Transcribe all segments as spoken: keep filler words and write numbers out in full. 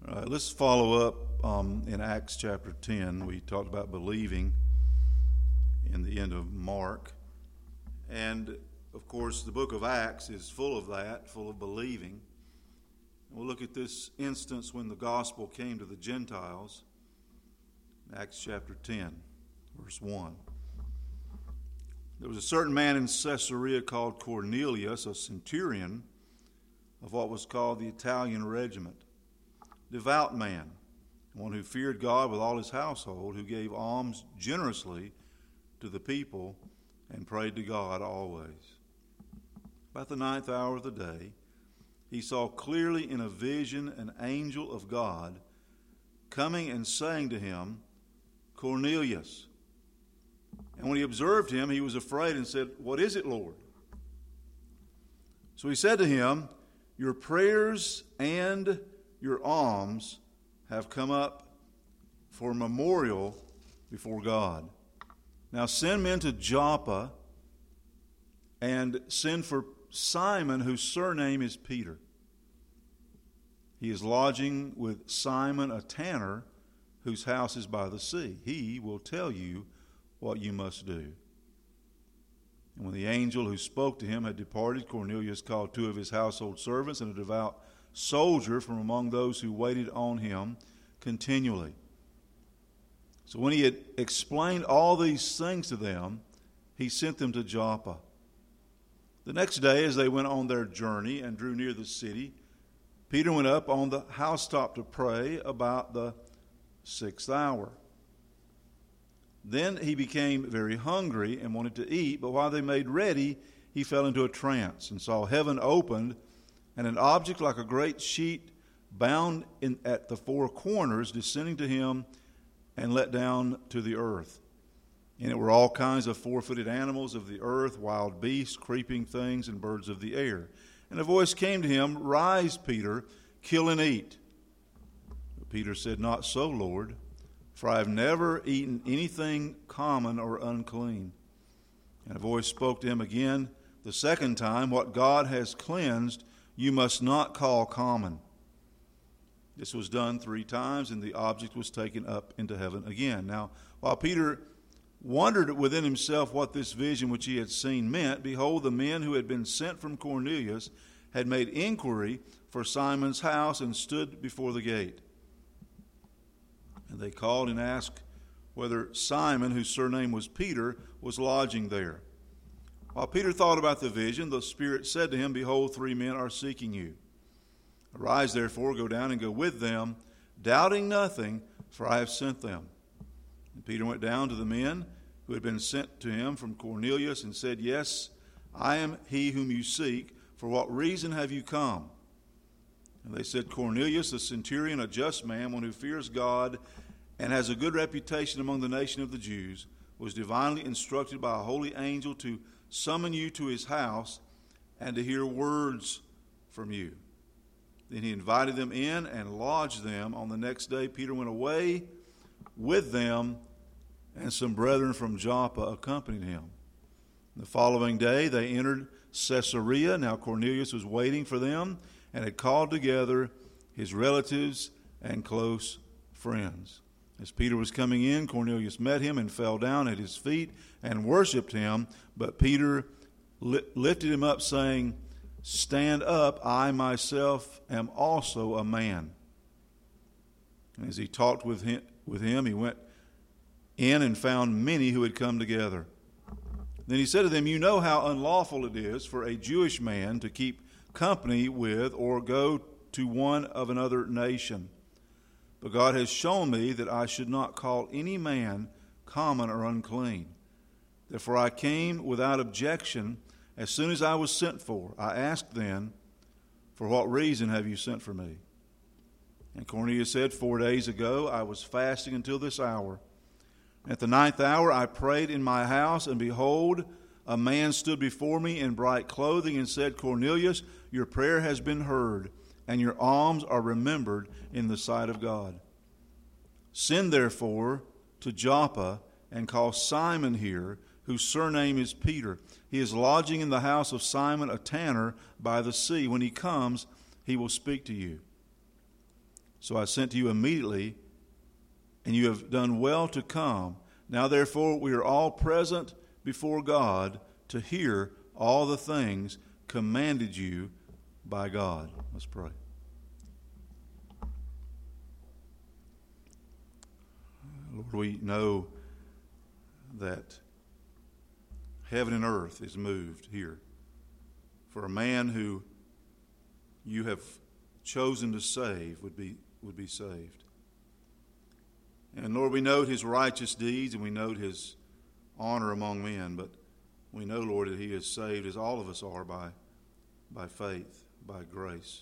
All right, let's follow up um, in Acts chapter ten. We talked about believing in the end of Mark. And, of course, the book of Acts is full of that, full of believing. We'll look at this instance when the gospel came to the Gentiles. Acts chapter ten, verse one. There was a certain man in Caesarea called Cornelius, a centurion of what was called the Italian regiment. Devout man, one who feared God with all his household, who gave alms generously to the people and prayed to God always. About the ninth hour of the day, he saw clearly in a vision an angel of God coming and saying to him, Cornelius. And when he observed him, he was afraid and said, What is it, Lord? So he said to him, Your prayers and your alms have come up for memorial before God. Now send men to Joppa and send for Simon, whose surname is Peter. He is lodging with Simon, a tanner, whose house is by the sea. He will tell you what you must do. And when the angel who spoke to him had departed, Cornelius called two of his household servants and a devout soldier from among those who waited on him continually. So when he had explained all these things to them, he sent them to Joppa. The next day, as they went on their journey and drew near the city, Peter went up on the housetop to pray about the sixth hour. Then he became very hungry and wanted to eat, but while they made ready, he fell into a trance and saw heaven opened and an object like a great sheet bound in, at the four corners descending to him and let down to the earth. And it were all kinds of four-footed animals of the earth, wild beasts, creeping things, and birds of the air. And a voice came to him, Rise, Peter, kill and eat. But Peter said, Not so, Lord, for I have never eaten anything common or unclean. And a voice spoke to him again the second time, What God has cleansed, you must not call common. This was done three times, and the object was taken up into heaven again. Now, while Peter wondered within himself what this vision which he had seen meant, behold, the men who had been sent from Cornelius had made inquiry for Simon's house and stood before the gate. And they called and asked whether Simon, whose surname was Peter, was lodging there. While Peter thought about the vision, the Spirit said to him, Behold, three men are seeking you. Arise, therefore, go down and go with them, doubting nothing, for I have sent them. And Peter went down to the men who had been sent to him from Cornelius and said, Yes, I am he whom you seek. For what reason have you come? And they said, Cornelius, the centurion, a just man, one who fears God and has a good reputation among the nation of the Jews, was divinely instructed by a holy angel to summon you to his house and to hear words from you. Then he invited them in and lodged them. On the next day, Peter went away with them, and some brethren from Joppa accompanied him. The following day, they entered Caesarea. Now Cornelius was waiting for them and had called together his relatives and close friends. As Peter was coming in, Cornelius met him and fell down at his feet and worshipped him. But Peter li- lifted him up, saying, Stand up, I myself am also a man. And as he talked with him, with him, he went in and found many who had come together. Then he said to them, You know how unlawful it is for a Jewish man to keep company with or go to one of another nation. But God has shown me that I should not call any man common or unclean. Therefore I came without objection as soon as I was sent for. I asked then, For what reason have you sent for me? And Cornelius said, Four days ago I was fasting until this hour. At the ninth hour I prayed in my house, and behold, a man stood before me in bright clothing and said, Cornelius, your prayer has been heard, and your alms are remembered in the sight of God. Send therefore to Joppa and call Simon here, whose surname is Peter. He is lodging in the house of Simon, a tanner, by the sea. When he comes, he will speak to you. So I sent to you immediately, and you have done well to come. Now therefore we are all present before God to hear all the things commanded you by God. Let's pray. Lord, we know that heaven and earth is moved here for a man who you have chosen to save would be would be saved. And Lord, we note his righteous deeds and we note his honor among men, but we know, Lord, that he is saved, as all of us are, by, by faith, by grace.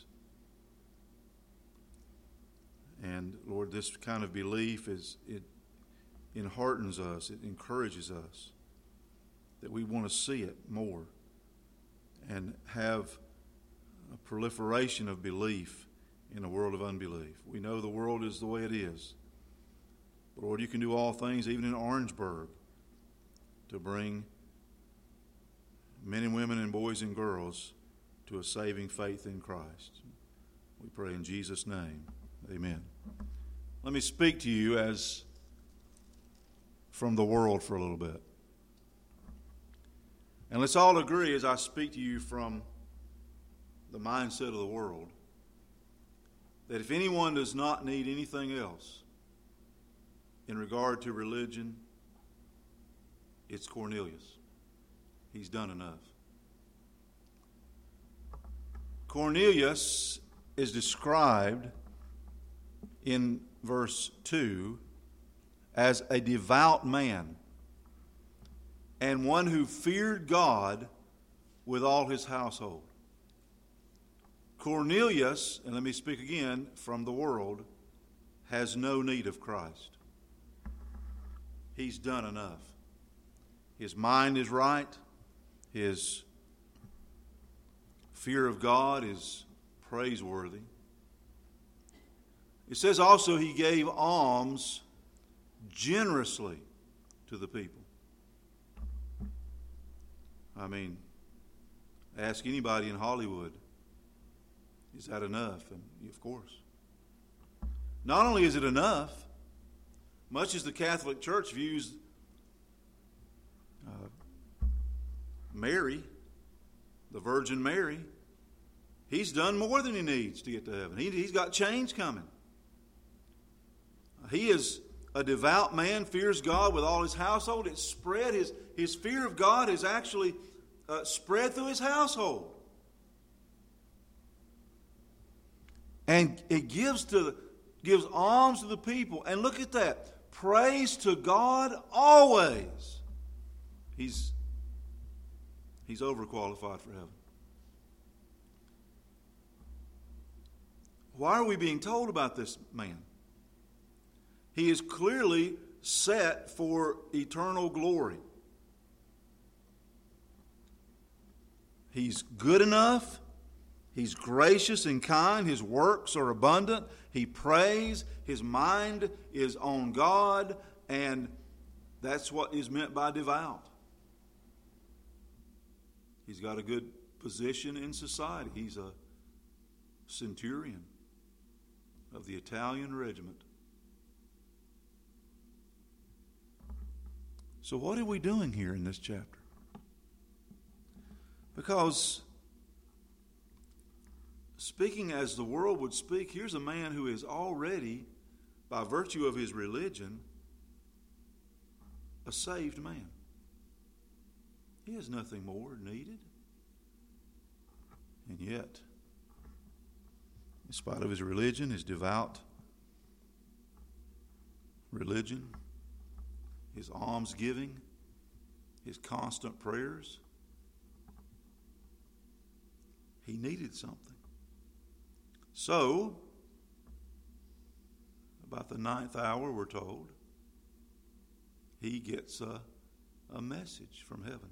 And Lord, this kind of belief is it enheartens us, it encourages us that we want to see it more and have a proliferation of belief in a world of unbelief. We know the world is the way it is. But Lord, you can do all things, even in Orangeburg, to bring men and women and boys and girls to a saving faith in Christ. We pray in Jesus' name. Amen. Let me speak to you as from the world for a little bit. And let's all agree as I speak to you from the mindset of the world that if anyone does not need anything else in regard to religion, it's Cornelius. He's done enough. Cornelius is described in verse two as a devout man and one who feared God with all his household. Cornelius, and let me speak again from the world, has no need of Christ. He's done enough. His mind is right. His fear of God is praiseworthy. It says also he gave alms generously to the people. I mean, ask anybody in Hollywood, is that enough? And of course. Not only is it enough, much as the Catholic Church views uh, Mary, the Virgin Mary, he's done more than he needs to get to heaven. He, he's got change coming. He is a devout man, fears God with all his household. It's spread. His, his fear of God is actually uh, spread through his household. And it gives to gives alms to the people. And look at that. Praise to God always. He's, he's overqualified for heaven. Why are we being told about this man? He is clearly set for eternal glory. He's good enough. He's gracious and kind. His works are abundant. He prays. His mind is on God. And that's what is meant by devout. He's got a good position in society. He's a centurion of the Italian regiment. So what are we doing here in this chapter? Because speaking as the world would speak, here's a man who is already, by virtue of his religion, a saved man. He has nothing more needed. And yet, in spite of his religion, his devout religion, his almsgiving, his constant prayers, he needed something. So, about the ninth hour, we're told, he gets a, a message from heaven.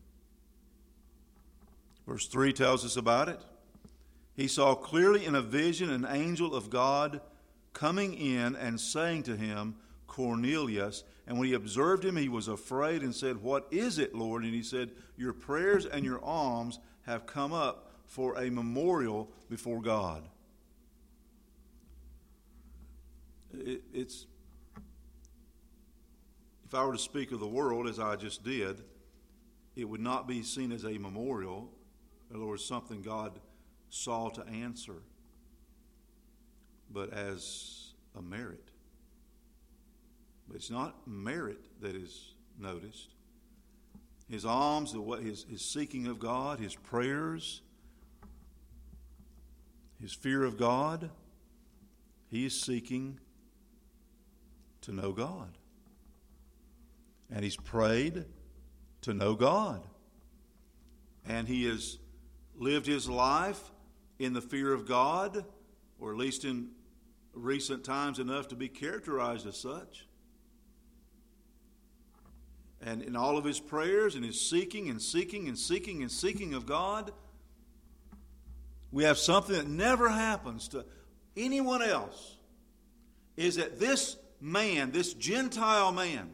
Verse three tells us about it. He saw clearly in a vision an angel of God coming in and saying to him, Cornelius. And when he observed him, he was afraid and said, "What is it, Lord?" And he said, "Your prayers and your alms have come up for a memorial before God." it's, if I were to speak of the world as I just did, it would not be seen as a memorial, in other words, something God saw to answer, but as a merit. But it's not merit that is noticed. His alms, his, his seeking of God, his prayers, his fear of God, he is seeking to know God. And he's prayed to know God. And he has lived his life in the fear of God, or at least in recent times enough to be characterized as such. And in all of his prayers and his seeking and seeking and seeking and seeking of God, we have something that never happens to anyone else, is that this man, this Gentile man,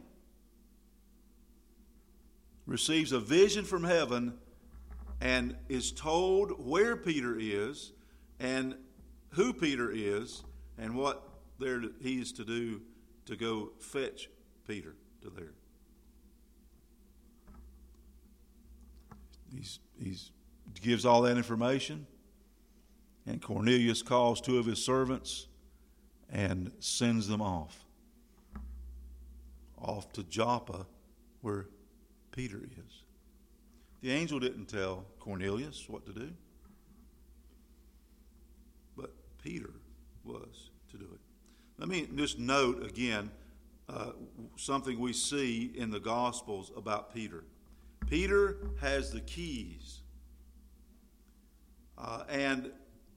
receives a vision from heaven and is told where Peter is and who Peter is and what there he is to do to go fetch Peter to there. He's, he's gives all that information, and Cornelius calls two of his servants and sends them off. Off to Joppa, where Peter is. The angel didn't tell Cornelius what to do, but Peter was to do it. Let me just note again uh, something we see in the Gospels about Peter. Peter has the keys. Uh, and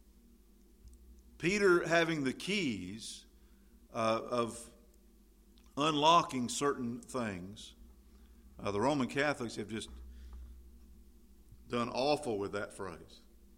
Peter having the keys uh, of unlocking certain things, uh, the Roman Catholics have just done awful with that phrase.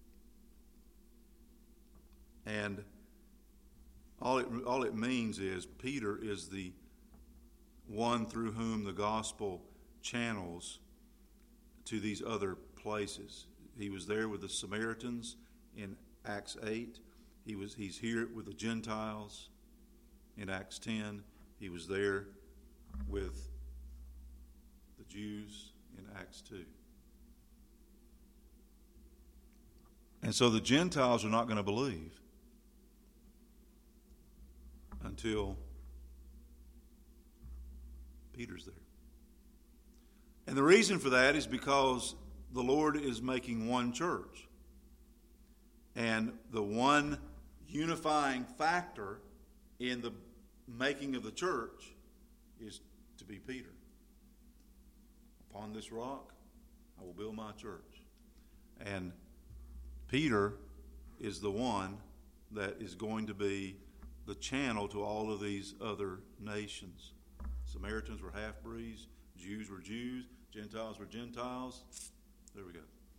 And all it, all it means is Peter is the one through whom the gospel channels to these other places. He was there with the Samaritans in Acts eight. He was he's here with the Gentiles in Acts ten. He was there with the Jews in Acts two. And so the Gentiles are not going to believe until Peter's there. And the reason for that is because the Lord is making one church. And the one unifying factor in the making of the church is to be Peter. Upon this rock, I will build my church. And Peter is the one that is going to be the channel to all of these other nations. Samaritans were half-breeds, Jews were Jews, Gentiles were Gentiles. There we go.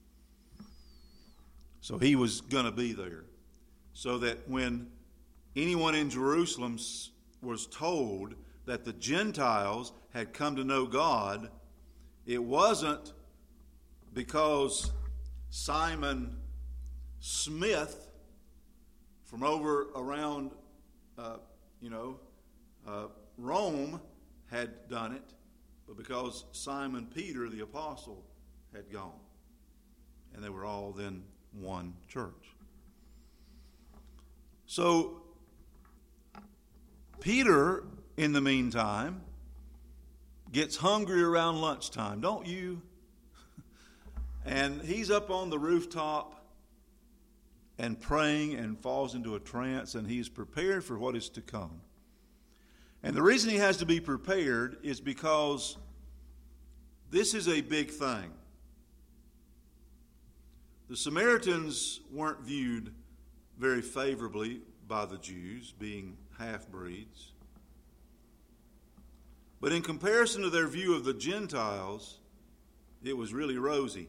So he was going to be there. So that when anyone in Jerusalem was told that the Gentiles had come to know God, it wasn't because Simon Smith from over around, uh, you know, uh, Rome had done it, but because Simon Peter, the apostle, had gone. And they were all then one church. So, Peter, in the meantime, gets hungry around lunchtime, don't you? And he's up on the rooftop and praying and falls into a trance, and he's prepared for what is to come. And the reason he has to be prepared is because this is a big thing. The Samaritans weren't viewed very favorably by the Jews, being half-breeds. But in comparison to their view of the Gentiles, it was really rosy.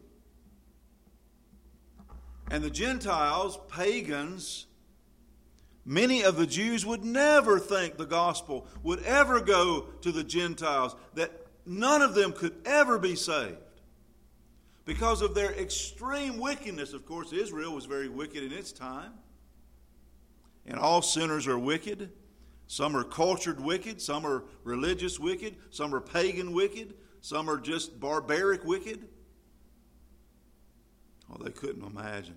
And the Gentiles, pagans, many of the Jews would never think the gospel would ever go to the Gentiles, that none of them could ever be saved. Because of their extreme wickedness. Of course, Israel was very wicked in its time. And all sinners are wicked. Some are cultured wicked, some are religious wicked, some are pagan wicked, some are just barbaric wicked. Oh, they couldn't imagine.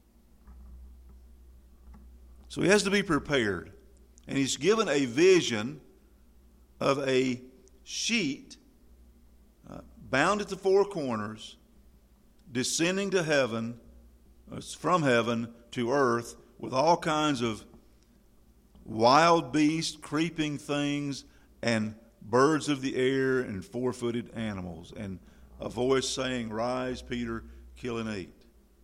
So he has to be prepared. And he's given a vision of a sheet uh, bound at the four corners, descending to heaven, uh, from heaven to earth, with all kinds of wild beasts, creeping things, and birds of the air, and four-footed animals, and a voice saying, "Rise, Peter, kill and eat."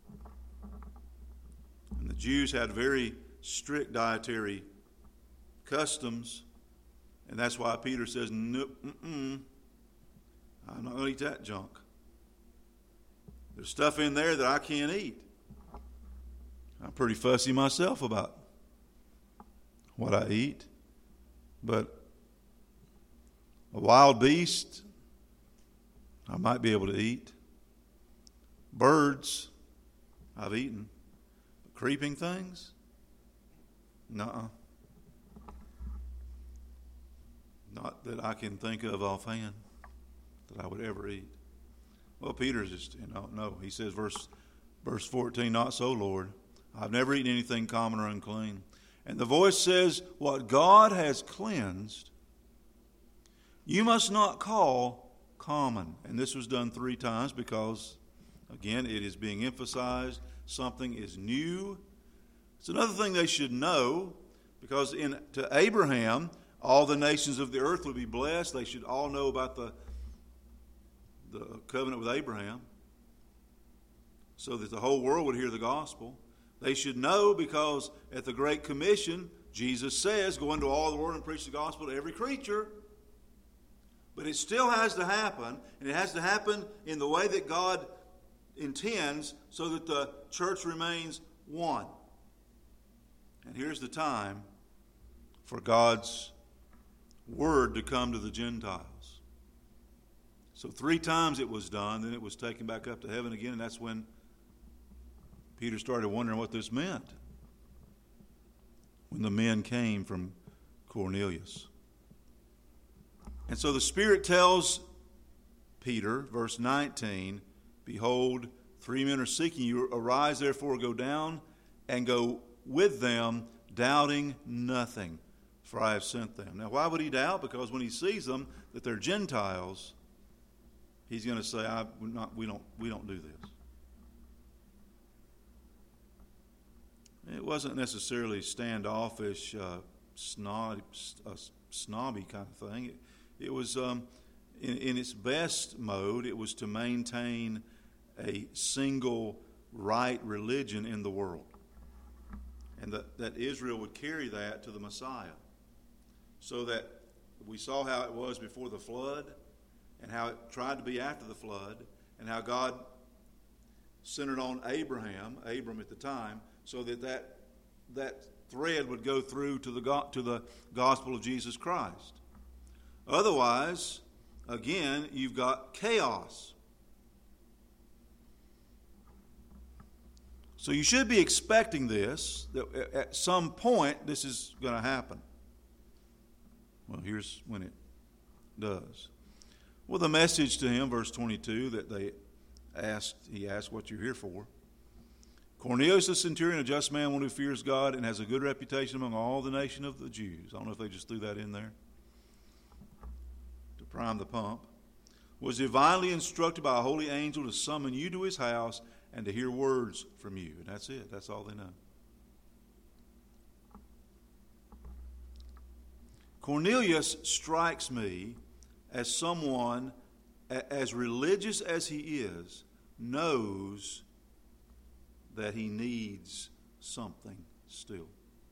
And the Jews had very strict dietary customs, and that's why Peter says, "No, mm-mm, I'm not going to eat that junk. There's stuff in there that I can't eat." I'm pretty fussy myself about what I eat, but a wild beast I might be able to eat. Birds I've eaten. But creeping things? Nuh-uh. Not that I can think of offhand that I would ever eat. Well, Peter's just, you know, no. He says, verse, verse fourteen, "Not so, Lord. I've never eaten anything common or unclean." And the voice says, "What God has cleansed, you must not call common." And this was done three times because, again, it is being emphasized. Something is new. It's another thing they should know, because in to Abraham, all the nations of the earth would be blessed. They should all know about the, the covenant with Abraham, so that the whole world would hear the gospel. They should know because at the Great Commission, Jesus says, "Go into all the world and preach the gospel to every creature." But it still has to happen, and it has to happen in the way that God intends, so that the church remains one. And here's the time for God's word to come to the Gentiles. So three times it was done, then it was taken back up to heaven again, and that's when Peter started wondering what this meant. When the men came from Cornelius. And so the Spirit tells Peter, verse nineteen, "Behold, three men are seeking you. Arise, therefore, go down and go with them, doubting nothing, for I have sent them." Now, why would he doubt? Because when he sees them, that they're Gentiles, he's going to say, I, we're not, we don't, we don't do this. It wasn't necessarily standoffish, uh, snob, uh, snobby kind of thing. It, it was, um, in, in its best mode, it was to maintain a single right religion in the world. And that, that Israel would carry that to the Messiah. So that we saw how it was before the flood, and how it tried to be after the flood, and how God centered on Abraham, Abram at the time, so that that, that thread would go through to the, to the gospel of Jesus Christ. Otherwise, again, you've got chaos. So you should be expecting this, that at some point this is going to happen. Well, here's when it does. Well, the message to him, verse twenty-two, that they asked, he asked, "What you're here for?" "Cornelius the centurion, a just man, one who fears God and has a good reputation among all the nation of the Jews." I don't know if they just threw that in there to prime the pump. "Was divinely instructed by a holy angel to summon you to his house and to hear words from you." And that's it. That's all they know. Cornelius strikes me as someone, as religious as he is, knows that he needs something still.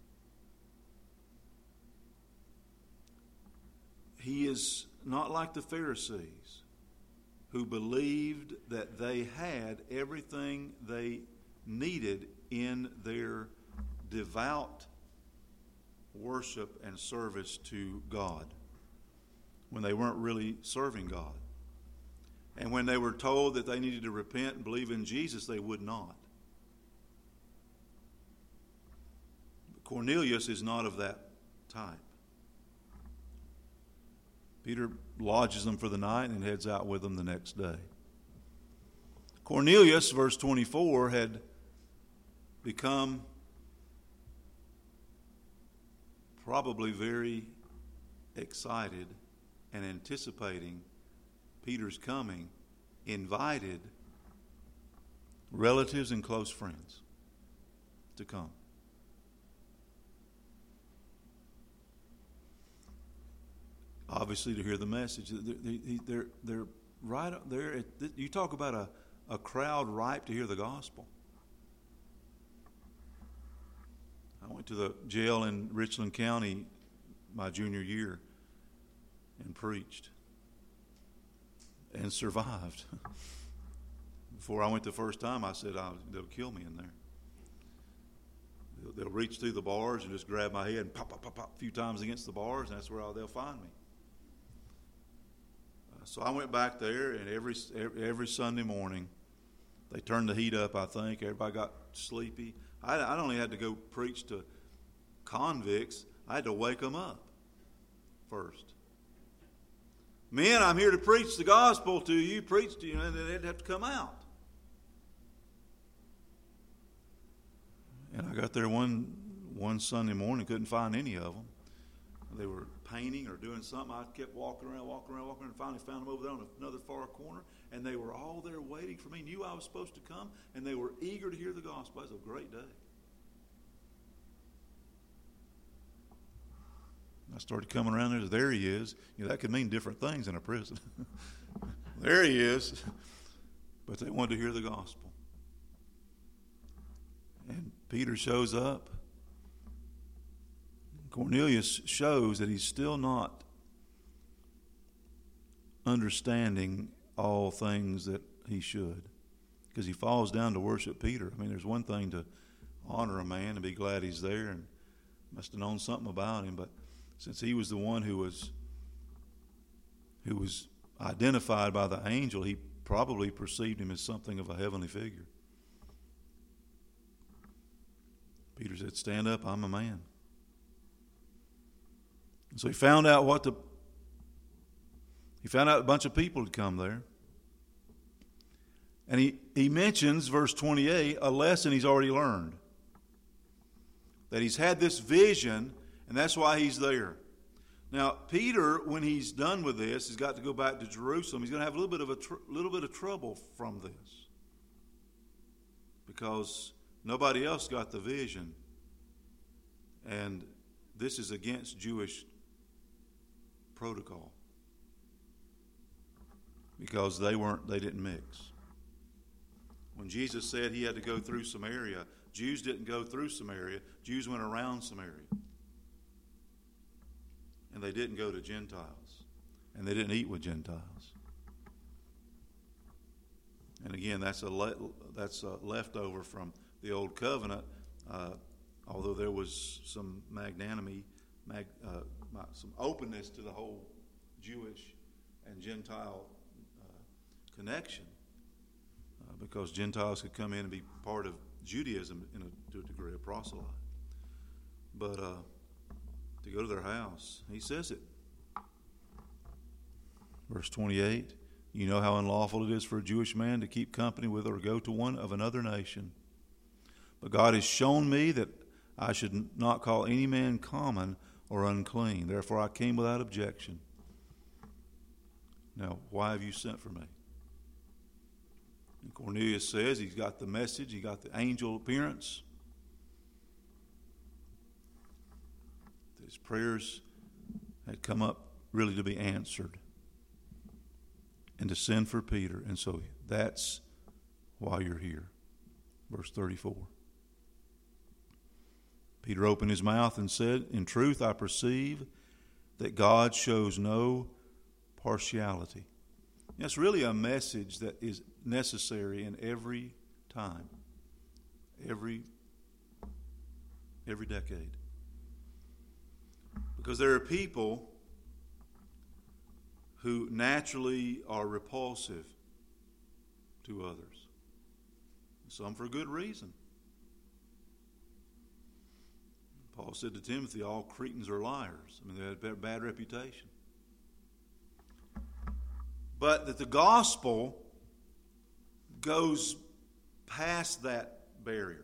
He is not like the Pharisees, who believed that they had everything they needed in their devout worship and service to God, when they weren't really serving God. And when they were told that they needed to repent and believe in Jesus, they would not. Cornelius is not of that type. Peter lodges them for the night and heads out with them the next day. Cornelius, verse twenty-four, had become probably very excited and anticipating Peter's coming, invited relatives and close friends to come. Obviously, to hear the message. They're, they're, they're right up there. You talk about a, a crowd ripe to hear the gospel. I went to the jail in Richland County my junior year and preached and survived. Before I went the first time, I said, oh, they'll kill me in there. They'll, they'll reach through the bars and just grab my head and pop, pop, pop, pop a few times against the bars, and that's where they'll find me. Uh, so I went back there, and every, every Sunday morning, they turned the heat up, I think. Everybody got sleepy. I, I only had to go preach to convicts. I had to wake them up first. Men, I'm here to preach the gospel to you. Preach to you, and they'd have to come out. And I got there one one Sunday morning, couldn't find any of them. They were painting or doing something. I kept walking around, walking around, walking around, and finally found them over there on another far corner. And they were all there waiting for me, knew I was supposed to come, and they were eager to hear the gospel. It was a great day. I started coming around there. There he is. You know, that could mean different things in a prison. There he is. But they wanted to hear the gospel. And Peter shows up. Cornelius shows that he's still not understanding all things that he should, because he falls down to worship Peter. I mean, there's one thing to honor a man and be glad he's there, and must have known something about him, but since he was the one who was who was identified by the angel, he probably perceived him as something of a heavenly figure. Peter said, "Stand up, I'm a man." And so he found out what the he found out a bunch of people had come there. And he, he mentions, verse twenty-eight, a lesson he's already learned. That he's had this vision, and that's why he's there. Now, Peter, when he's done with this, he's got to go back to Jerusalem. He's going to have a little bit of a tr- little bit of trouble from this, because nobody else got the vision, and this is against Jewish protocol, because they weren't they didn't mix. When Jesus said he had to go through Samaria, Jews didn't go through Samaria. Jews went around Samaria. And they didn't go to Gentiles. And they didn't eat with Gentiles. And again, that's a, le- that's a leftover from the Old Covenant, uh, although there was some magnanimity, mag, uh, some openness to the whole Jewish and Gentile uh, connection. Uh, because Gentiles could come in and be part of Judaism in a, to a degree, a proselyte. But uh, to go to their house, he says it. Verse twenty-eight, you know how unlawful it is for a Jewish man to keep company with or go to one of another nation. But God has shown me that I should not call any man common or unclean. Therefore I came without objection. Now, why have you sent for me? And Cornelius says he's got the message, he got the angel appearance. His prayers had come up really to be answered and to send for Peter. And so that's why you're here. Verse thirty-four. Peter opened his mouth and said, in truth, I perceive that God shows no partiality. That's really a message that is necessary in every time, every, every decade. Because there are people who naturally are repulsive to others. Some for good reason. Paul said to Timothy, all Cretans are liars. I mean, they had a bad reputation. but that the gospel goes past that barrier.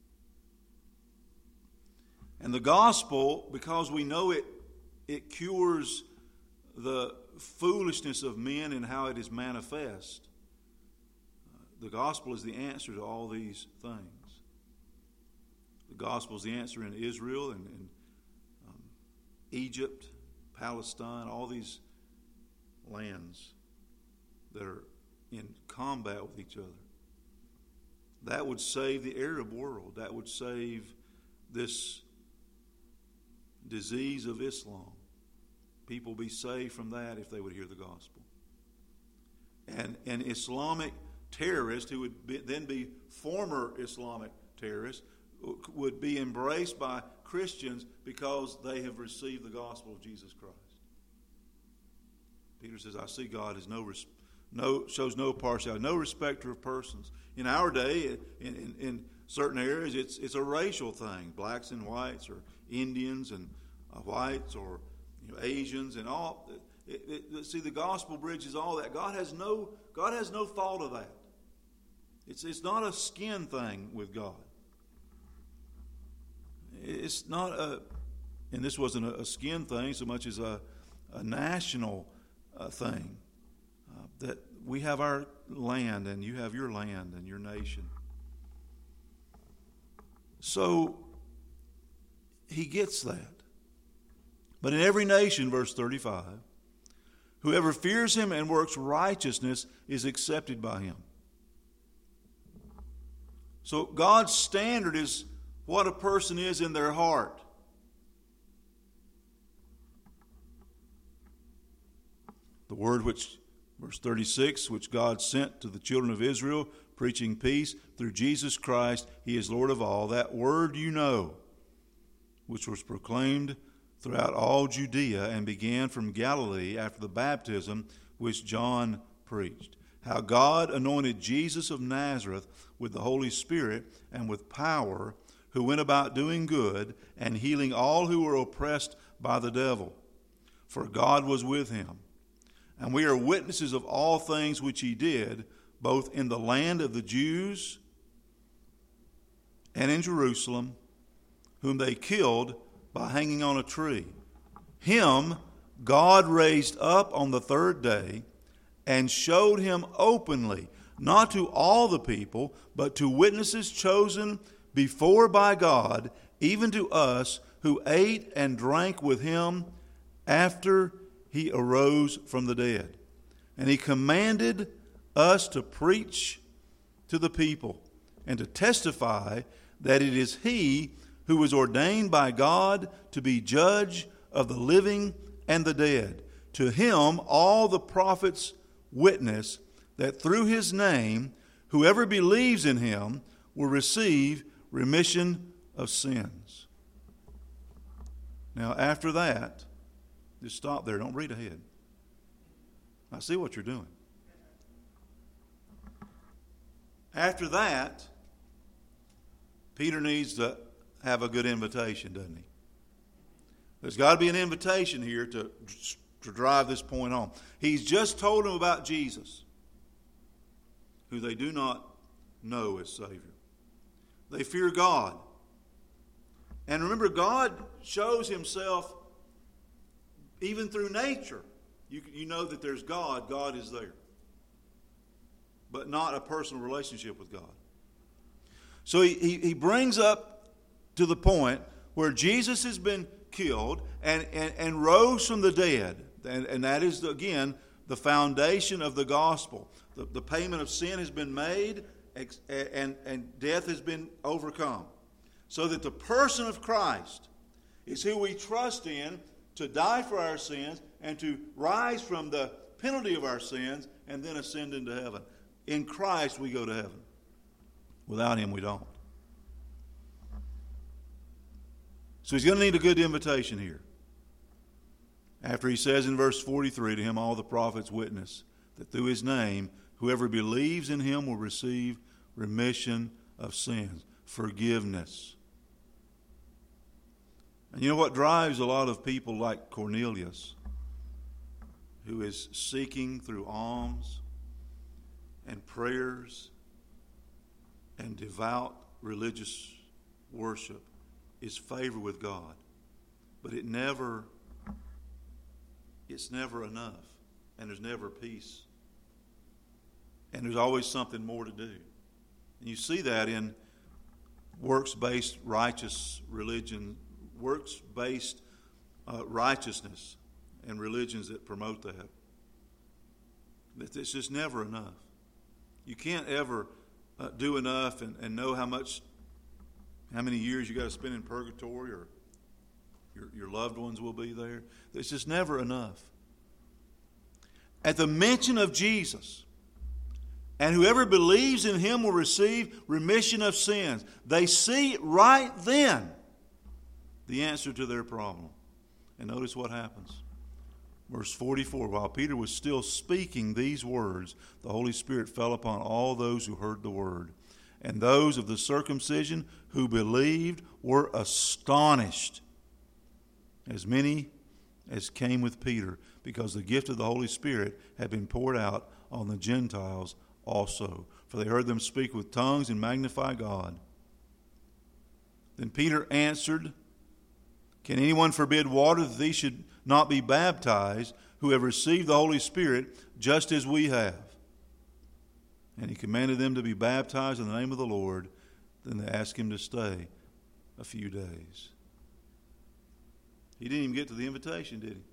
And the gospel, because we know it, it cures the foolishness of men and how it is manifest. The gospel is the answer to all these things. The gospel is the answer in Israel and in um, Egypt, Palestine, all these lands that are in combat with each other. That would save the Arab world. That would save this disease of Islam. People be saved from that if they would hear the gospel. And an Islamic terrorist who would be, then be former Islamic terrorists would be embraced by Christians because they have received the gospel of Jesus Christ. Peter says, I see God as no, no shows no partiality, no respecter of persons. In our day, in, in, in certain areas, it's it's a racial thing. Blacks and whites, or Indians and uh, whites, or you know, Asians, and all. It, it, see, the gospel bridges all that. God has no God has no fault of that. It's it's not a skin thing with God. It's not a, and this wasn't a, a skin thing so much as a, a national uh, thing. Uh, that we have our land and you have your land and your nation. So he gets that. But in every nation, verse thirty-five, whoever fears him and works righteousness is accepted by him. So God's standard is what a person is in their heart. The word which, verse thirty-six, which God sent to the children of Israel, preaching peace through Jesus Christ, he is Lord of all. That word you know, which was proclaimed throughout all Judea and began from Galilee after the baptism which John preached. How God anointed Jesus of Nazareth with the Holy Spirit and with power, who went about doing good and healing all who were oppressed by the devil. For God was with him. And we are witnesses of all things which he did, both in the land of the Jews and in Jerusalem, whom they killed by hanging on a tree. Him God raised up on the third day and showed him openly, not to all the people, but to witnesses chosen before by God, even to us who ate and drank with him after he arose from the dead. And he commanded us to preach to the people and to testify that it is he who was ordained by God to be judge of the living and the dead. To him all the prophets witness that through his name whoever believes in him will receive remission of sins. Now after that, just stop there. Don't read ahead. I see what you're doing. After that, Peter needs to have a good invitation, doesn't he? There's got to be an invitation here to, to drive this point home. He's just told them about Jesus, who they do not know as Savior. They fear God. And remember, God shows himself even through nature. You, you know that there's God. God is there. But not a personal relationship with God. So he, he, he brings up to the point where Jesus has been killed and, and, and rose from the dead. And, and that is, again, the foundation of the gospel. The, the payment of sin has been made and, and death has been overcome. So that the person of Christ is who we trust in to die for our sins and to rise from the penalty of our sins and then ascend into heaven. In Christ we go to heaven. Without him we don't. So he's going to need a good invitation here. After he says in verse forty-three, to him all the prophets witness that through his name whoever believes in him will receive remission of sins, forgiveness. And you know what drives a lot of people like Cornelius who is seeking through alms and prayers and devout religious worship is favor with God. But it never, it's never enough. And there's never peace. And there's always something more to do. And you see that in works-based righteous religion, works-based uh, righteousness and religions that promote that. It's just never enough. You can't ever uh, do enough and, and know how much, how many years you got to spend in purgatory or your, your loved ones will be there. It's just never enough. At the mention of Jesus, and whoever believes in him will receive remission of sins, they see right then the answer to their problem. And notice what happens. Verse forty-four, while Peter was still speaking these words, the Holy Spirit fell upon all those who heard the word. And those of the circumcision who believed were astonished, as many as came with Peter, because the gift of the Holy Spirit had been poured out on the Gentiles also. For they heard them speak with tongues and magnify God. Then Peter answered, can anyone forbid water that these should not be baptized, who have received the Holy Spirit just as we have? And he commanded them to be baptized in the name of the Lord. Then they asked him to stay a few days. He didn't even get to the invitation, did he?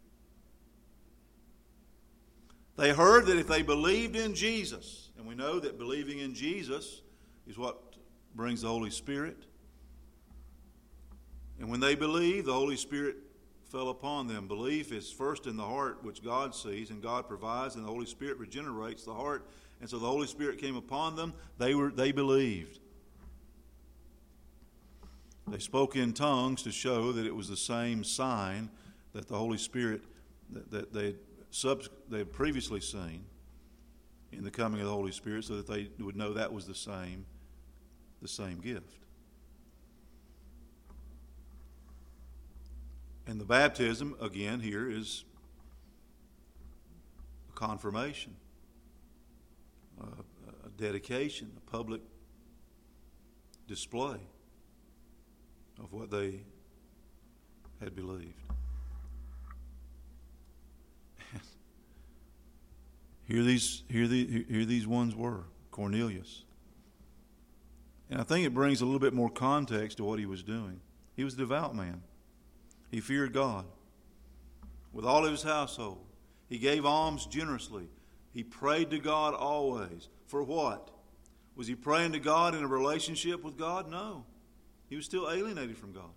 They heard that if they believed in Jesus, and we know that believing in Jesus is what brings the Holy Spirit. And when they believed, the Holy Spirit fell upon them. Belief is first in the heart, which God sees, and God provides, and the Holy Spirit regenerates the heart. And so the Holy Spirit came upon them. They were they believed. They spoke in tongues to show that it was the same sign that the Holy Spirit that, that they had sub, they had previously seen in the coming of the Holy Spirit, so that they would know that was the same, the same gift. And the baptism, again, here is a confirmation, a, a dedication, a public display of what they had believed. Here these, here, the, here these ones were, Cornelius. And I think it brings a little bit more context to what he was doing. He was a devout man. He feared God with all of his household. He gave alms generously. He prayed to God always. For what? Was he praying to God in a relationship with God? No. He was still alienated from God.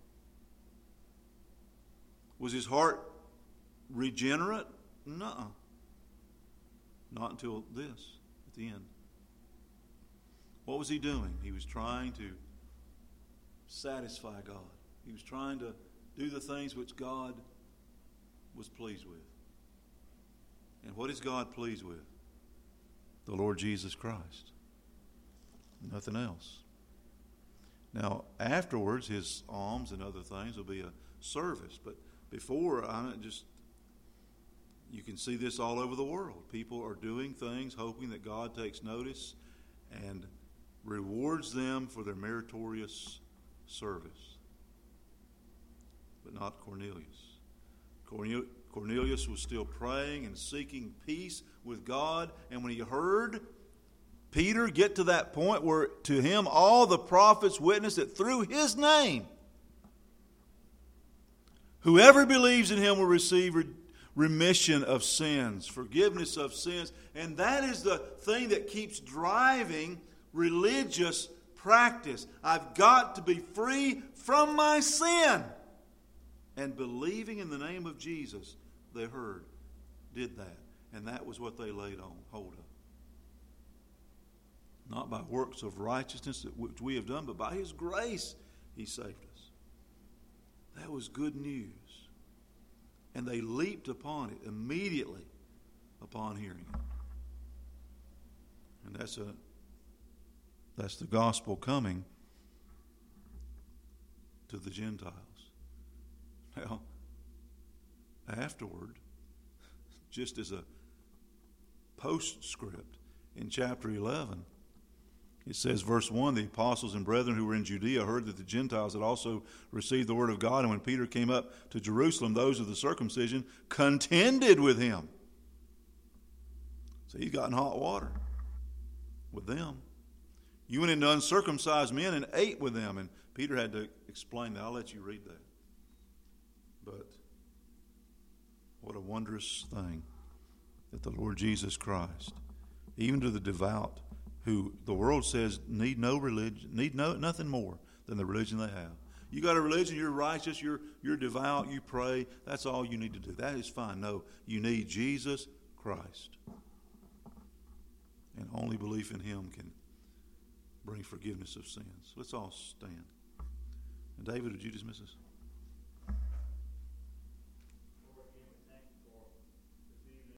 Was his heart regenerate? No. Not until this, at the end. What was he doing? He was trying to satisfy God. He was trying to do the things which God was pleased with. And what is God pleased with? The Lord Jesus Christ. Nothing else. Now, afterwards, his alms and other things will be a service. But before, I just, you can see this all over the world. People are doing things hoping that God takes notice and rewards them for their meritorious service. But not Cornelius. Cornelius was still praying and seeking peace with God. And when he heard Peter get to that point where to him all the prophets witnessed that through his name, whoever believes in him will receive remission of sins, forgiveness of sins. And that is the thing that keeps driving religious practice. I've got to be free from my sin. And believing in the name of Jesus, they heard, did that. And that was what they laid on hold of. Not by works of righteousness which we have done, but by his grace he saved us. That was good news. And they leaped upon it immediately upon hearing it. And that's a that's the gospel coming to the Gentiles. Now, afterward, just as a postscript, in chapter eleven, it says, verse one, the apostles and brethren who were in Judea heard that the Gentiles had also received the word of God, and when Peter came up to Jerusalem, those of the circumcision contended with him. So he's got in hot water with them. You went into uncircumcised men and ate with them. And Peter had to explain that. I'll let you read that. But what a wondrous thing that the Lord Jesus Christ, even to the devout, who the world says need no religion, need no nothing more than the religion they have. You got a religion, you're righteous, you're you're devout, you pray, that's all you need to do. That is fine. No, you need Jesus Christ. And only belief in him can bring forgiveness of sins. Let's all stand. And David, would you dismiss us?